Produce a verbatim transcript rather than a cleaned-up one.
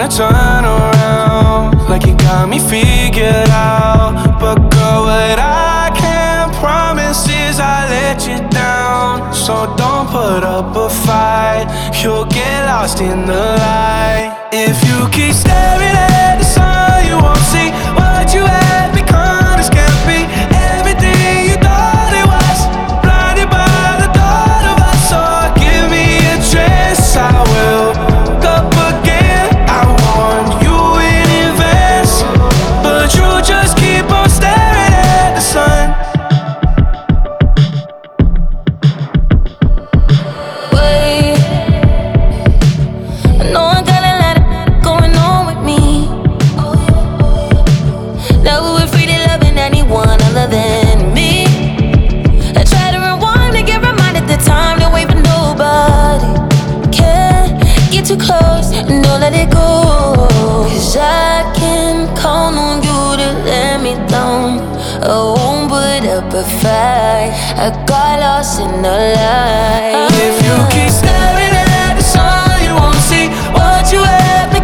wanna turn around, like you got me figured out. But girl, what I can't promise is I let you down. So don't put up a fight, you'll get lost in the light. If you keep staring at the sun, you won't see what you have become. This can't be everything you thought it was. Blinded by the thought of us. So give me a chance, I will up again. I want you in advance, but you just keep on staring at the sun. Wait, I know I got a lot of going on with me. Now we're free to loving anyone other than me. I try to rewind to get reminded the time to wait for nobody. Can't get too close and don't let it go, 'cause I can count on you to let me down. I won't put up a fight, I got lost in the light. If you keep staring at the sun, you won't see what you have